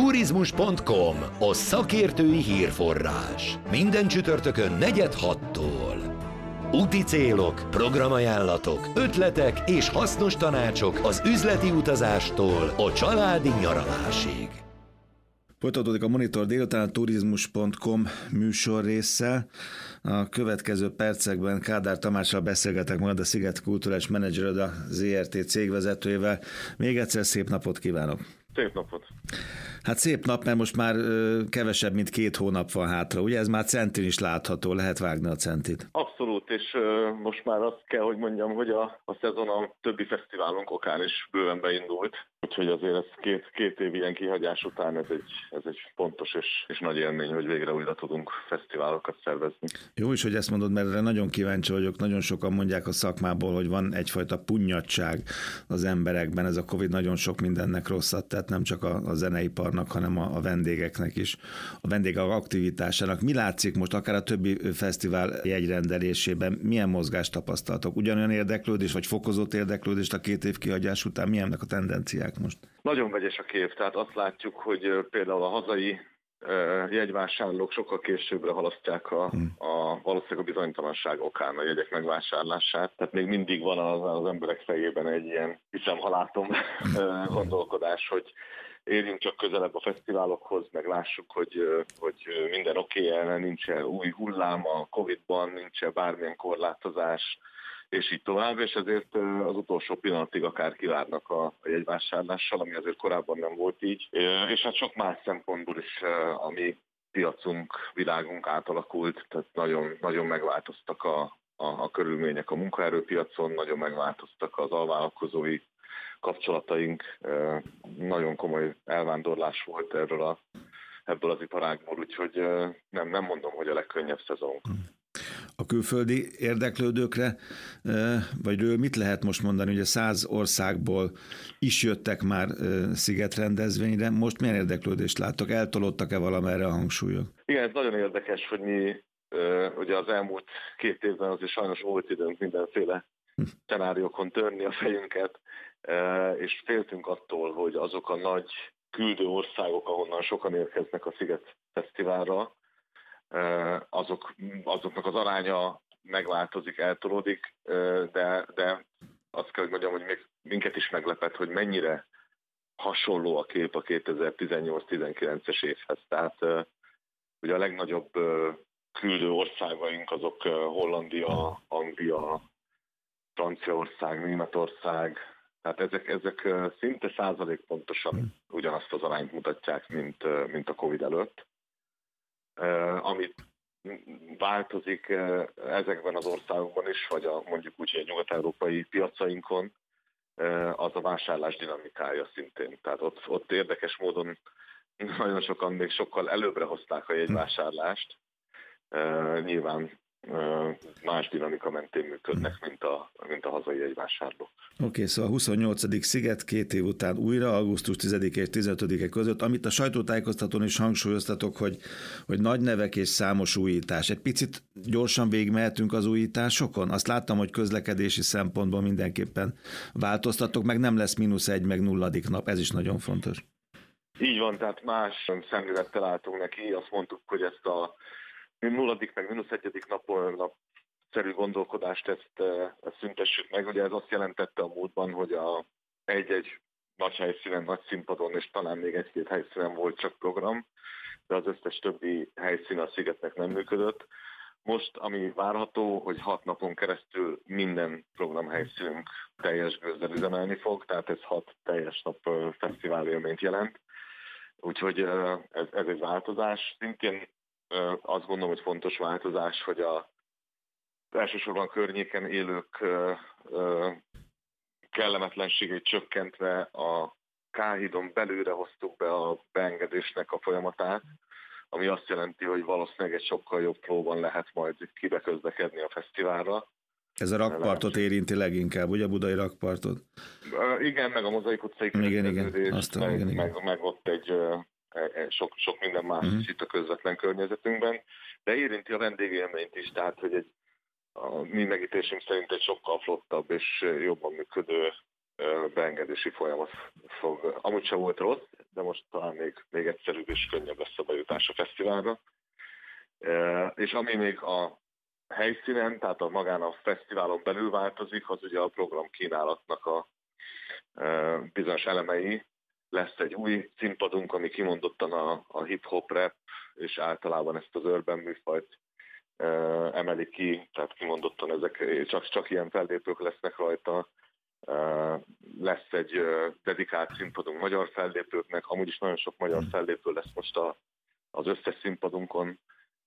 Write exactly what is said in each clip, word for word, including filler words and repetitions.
Turizmus pont com, a szakértői hírforrás. Minden csütörtökön negyed hattól. Úti célok, programajánlatok, ötletek és hasznos tanácsok az üzleti utazástól a családi nyaralásig. Folytatódik a Monitor délután a Turizmus pont com műsor résszel. A következő percekben Kádár Tamással beszélgetek majd, a Sziget Kulturális Menedzsered, a zé er té cégvezetőjével. Még egyszer szép napot kívánok! Szép napot! Hát szép nap, mert most már kevesebb, mint két hónap van hátra. Ugye ez már centin is látható, lehet vágni a centit. Abszolút, és uh, most már azt kell, hogy mondjam, hogy a, a szezon a többi fesztiválunk okán is bőven beindult. Úgyhogy azért ez két, két év ilyen kihagyás után ez egy, ez egy fontos és, és nagy élmény, hogy végre újra tudunk fesztiválokat szervezni. Jó is, hogy ezt mondod, mert erre nagyon kíváncsi vagyok. Nagyon sokan mondják a szakmából, hogy van egyfajta punnyadság az emberekben. Ez a Covid nagyon sok mindennek rosszat tett, nem csak a, a zeneiparnak, hanem a, a vendégeknek is, a vendégek aktivitásának. Mi látszik most akár a többi fesztivál jegyrendelésében? Milyen mozgást tapasztaltok? Ugyanolyan érdeklődés, vagy fokozott érdeklődést a két év kihagyás után? Milyennek a tendenciák most? Nagyon vegyes a kép, tehát azt látjuk, hogy például a hazai jegyvásárlók sokkal későbbre halasztják a, a valószínűleg a bizonytalanság okán a jegyek megvásárlását. Tehát még mindig van az, az emberek fejében egy ilyen, hiszem, ha látom, gondolkodás, hogy érjünk csak közelebb a fesztiválokhoz, meg lássuk, hogy, hogy minden oké, okay, nincs új hullám a Covidban, nincs bármilyen korlátozás, és így tovább, és ezért az utolsó pillanatig akár kivárnak a jegyvásárlással, ami azért korábban nem volt így. És hát sok más szempontból is a mi piacunk, világunk átalakult, tehát nagyon, nagyon megváltoztak a, a, a körülmények a munkaerőpiacon, nagyon megváltoztak az alvállalkozói kapcsolataink, nagyon komoly elvándorlás volt erről a, ebből az iparágból, úgyhogy nem, nem mondom, hogy a legkönnyebb szezonunk. A külföldi érdeklődőkre, vagy ő mit lehet most mondani, hogy a száz országból is jöttek már szigetrendezvényre, most milyen érdeklődést láttok? Eltolódtak-e valamerre a hangsúlyok? Igen, ez nagyon érdekes, hogy mi ugye az elmúlt két évben azért sajnos volt időnk mindenféle szenáriókon törni a fejünket, és féltünk attól, hogy azok a nagy küldő országok, ahonnan sokan érkeznek a Sziget Fesztiválra, azok, azoknak az aránya megváltozik, eltolódik, de, de azt kell, hogy mondjam, hogy még minket is meglepett, hogy mennyire hasonló a kép a kétezer-tizennyolc-tizenkilences évhez. Tehát ugye a legnagyobb küldő országaink azok Hollandia, Anglia, Franciaország, Németország, tehát ezek, ezek szinte százalék pontosan ugyanazt az arányt mutatják, mint, mint a Covid előtt. Uh, amit változik uh, ezekben az országokban is, vagy a, mondjuk úgy, hogy a nyugat-európai piacainkon, uh, az a vásárlás dinamikája szintén. Tehát ott, ott érdekes módon nagyon sokan még sokkal előbbre hozták a jegyvásárlást. Uh, nyilván uh, más dinamika mentén működnek, mint a, mint a hazai jegyvásárlók. Oké, okay, szóval huszonnyolcadik Sziget két év után újra, augusztus tizedike és tizenötödike között, amit a sajtótájékoztatón is hangsúlyoztatok, hogy, hogy nagy nevek és számos újítás. Egy picit gyorsan végigmehetünk az újításokon? Azt láttam, hogy közlekedési szempontból mindenképpen változtatok, meg nem lesz mínusz egy, meg nulladik nap, ez is nagyon fontos. Így van, tehát más szemlélettel álltunk neki, azt mondtuk, hogy ezt a nulladik, meg mínusz egyedik napon nap szerű gondolkodást ezt, ezt szüntessük meg. Ugye ez azt jelentette a múltban, hogy a egy-egy nagy helyszínen, nagy színpadon, és talán még egy-két helyszínen volt csak program, de az összes többi helyszín a Szigetnek nem működött. Most, ami várható, hogy hat napon keresztül minden programhelyszínünk teljes gőzzel üzemelni fog, tehát ez hat teljes nap fesztiválélményt jelent. Úgyhogy ez, ez egy változás. Szintén azt gondolom, hogy fontos változás, hogy a elsősorban a környéken élők ö, ö, kellemetlenségét csökkentve a K-hídon belőle hoztuk be a beengedésnek a folyamatát, ami azt jelenti, hogy valószínűleg egy sokkal jobb flóban lehet majd kibeközlekedni a fesztiválra. Ez a rakpartot érinti leginkább, ugye a budai rakpartot? Igen, meg a Mozaik utcai közlekedés, meg, meg, meg, meg ott egy sok, sok minden más uh-huh. is itt a közvetlen környezetünkben, de érinti a vendégélményt is, tehát hogy egy, a mi megítésünk szerint egy sokkal flottabb és jobban működő beengedési folyamat fog. Amúgy sem volt rossz, de most talán még, még egyszerűbb és könnyebb lesz a bejutás a fesztiválra. És ami még a helyszínen, tehát a magán a fesztiválon belül változik, az ugye a program kínálatnak a bizonyos elemei. Lesz egy új színpadunk, ami kimondottan a, a hip-hop rap, és általában ezt az urban műfajt emeli ki, tehát kimondottan ezek csak, csak ilyen fellépők lesznek rajta. Lesz egy dedikált színpadunk magyar fellépőknek, amúgy is nagyon sok magyar fellépő lesz most a, az összes színpadunkon,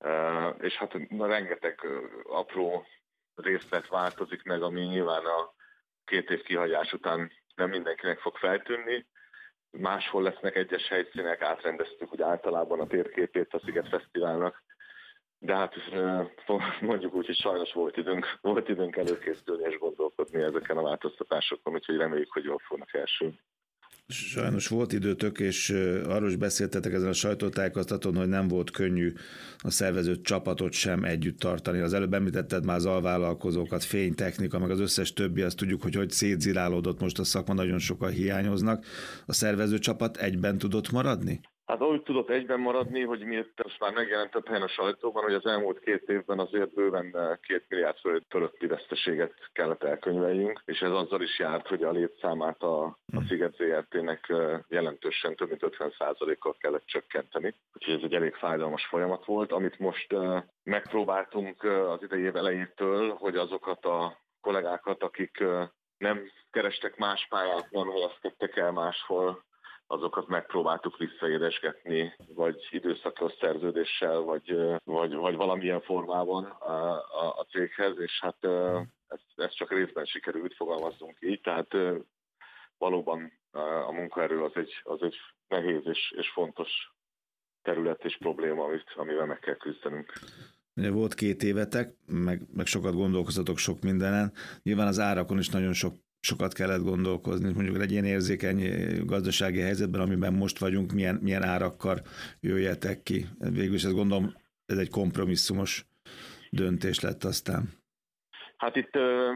és hát rengeteg apró részlet változik meg, ami nyilván a két év kihagyás után nem mindenkinek fog feltűnni. Máshol lesznek egyes helyszínek, átrendeztük ugye általában a térképét a Sziget Fesztiválnak, de hát mondjuk úgy, hogy sajnos volt időnk, volt időnk előkészülni és gondolkodni ezeken a változtatásokon, úgyhogy reméljük, hogy jól fognak elsülni. Sajnos volt időtök, és arról is beszéltetek ezen a sajtótájékoztatón, hogy nem volt könnyű a szervező csapatot sem együtt tartani. Az előbb említetted már az alvállalkozókat, fénytechnika, meg az összes többi, azt tudjuk, hogy hogy szétzilálódott most a szakma, nagyon sokan hiányoznak. A szervező csapat egyben tudott maradni? Hát úgy tudott egyben maradni, hogy miért most már megjelent több helyen a sajtóban, hogy az elmúlt két évben azért bőven két milliárd fölötti veszteséget kellett elkönyveljünk, és ez azzal is járt, hogy a létszámát a, a Sziget zé er té-nek jelentősen több mint ötven százalékkal kellett csökkenteni. Úgyhogy ez egy elég fájdalmas folyamat volt, amit most megpróbáltunk az idei év elejétől, hogy azokat a kollégákat, akik nem kerestek más pályát, nem helyezkedtek el máshol, azokat megpróbáltuk visszaéresgetni, vagy időszakos szerződéssel, vagy, vagy, vagy valamilyen formában a, a, a céghez, és hát ez, ez csak részben sikerült, fogalmazzunk így, tehát valóban a munkaerő az egy, az egy nehéz és, és fontos terület és probléma, amit, amivel meg kell küzdenünk. Ugye volt két évetek, meg, meg sokat gondolkoztatok sok mindenen, nyilván az árakon is nagyon sok sokat kellett gondolkozni, mondjuk egy ilyen érzékeny gazdasági helyzetben, amiben most vagyunk, milyen, milyen árakkal jöjjetek ki. Végülis ezt gondolom, ez egy kompromisszumos döntés lett aztán. Hát itt,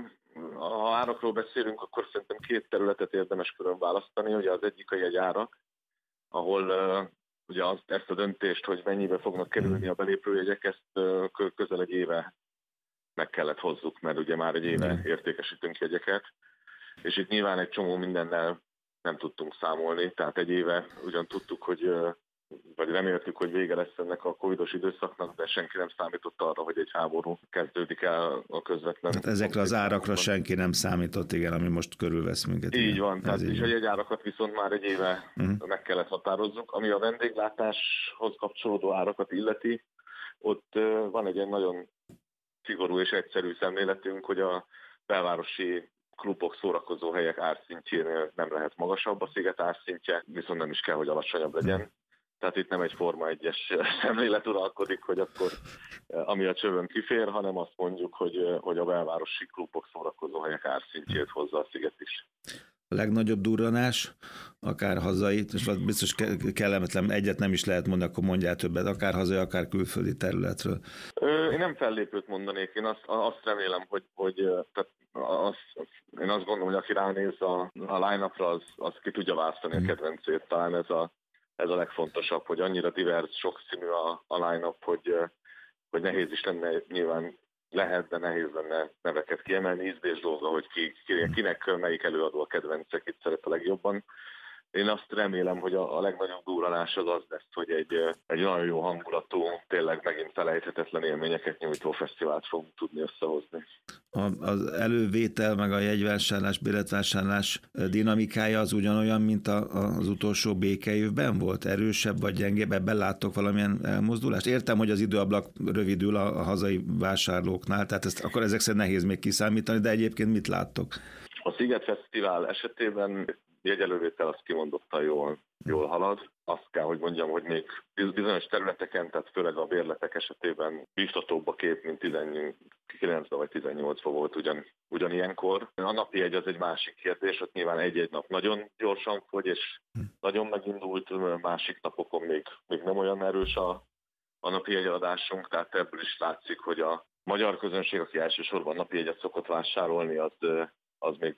ha árakról beszélünk, akkor szerintem két területet érdemes külön választani. Ugye az egyik a jegyárak, ahol ugye az, ezt a döntést, hogy mennyibe fognak kerülni a belépőjegyek, ezt közel egy éve meg kellett hozzuk, mert ugye már egy éve értékesítünk jegyeket. És itt nyilván egy csomó mindennel nem tudtunk számolni, tehát egy éve ugyan tudtuk, hogy, vagy reméltük, hogy vége lesz ennek a covidos időszaknak, de senki nem számított arra, hogy egy háború kezdődik el a közvetlen. Hát ezekre az árakra senki nem számított, igen, ami most körülvesz minket. Így igen. van, tehát és a jegyárakat viszont már egy éve uh-huh. meg kellett határozzuk. Ami a vendéglátáshoz kapcsolódó árakat illeti, ott van egy ilyen nagyon szigorú és egyszerű szemléletünk, hogy a belvárosi klubok, szórakozó helyek árszintjénél nem lehet magasabb a Sziget árszintje, viszont nem is kell, hogy alacsonyabb legyen. Tehát itt nem egy Forma egyes szemlélet uralkodik, hogy akkor ami a csövön kifér, hanem azt mondjuk, hogy, hogy a belvárosi klubok, szórakozó helyek árszintjét hozza a Sziget is. A legnagyobb durranás, akár hazai, és biztos kellemetlen, egyet nem is lehet mondani, akkor mondjál többet, akár hazai, akár külföldi területről. Én nem fellépőt mondanék, én azt, azt remélem, hogy, hogy tehát az, én azt gondolom, hogy aki ránéz a, a line-upra, az, az ki tudja választani a kedvencét. Talán ez a, ez a legfontosabb, hogy annyira divers, sokszínű a, a line-up, hogy, hogy nehéz is lenne, nyilván lehet, de nehéz lenne neveket kiemelni. Ízlés dolga, hogy ki, kinek melyik előadó a kedvence, kit szeret a legjobban. Én azt remélem, hogy a, a legnagyobb durranás az az lesz, hogy egy, egy nagyon jó hangulatú, tényleg megint felejthetetlen élményeket nyújtó fesztivált fogunk tudni összehozni. A, az elővétel, meg a jegyvásárlás, billettvásárlás dinamikája az ugyanolyan, mint a, az utolsó békeévben volt? Erősebb vagy gyengébb? Ebben láttok valamilyen elmozdulást? Értem, hogy az időablak rövidül a, a hazai vásárlóknál, tehát ezt akkor ezek szerint nehéz még kiszámítani, de egyébként mit láttok? A Sziget Fesztivál esetében jegyelővétel az kimondottan jól, jól halad. Azt kell, hogy mondjam, hogy még bizonyos területeken, tehát főleg a bérletek esetében biztatóbb a kép, mint tizenkilencben vagy tizennyolcban volt ugyan, ugyanilyenkor. A napi jegy az egy másik kérdés, ott nyilván egy-egy nap nagyon gyorsan fogy, és nagyon megindult, másik napokon még, még nem olyan erős a, a napi jegyeladásunk, tehát ebből is látszik, hogy a magyar közönség, aki elsősorban napi jegyet szokott vásárolni, az, az még úgy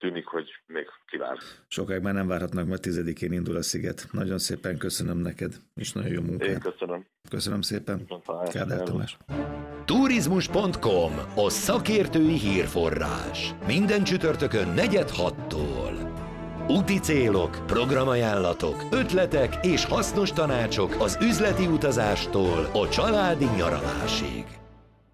tűnik, hogy még kivár. Sokáig már nem várhatnak, mert tizedikén indul a sziget. Nagyon szépen köszönöm neked, és nagyon jó munkát. Én köszönöm. Köszönöm szépen. Kádár Tamás. Turizmus pont com, a szakértői hírforrás. Minden csütörtökön negyed hattól. Úti célok, programajánlatok, ötletek és hasznos tanácsok az üzleti utazástól a családi nyaralásig.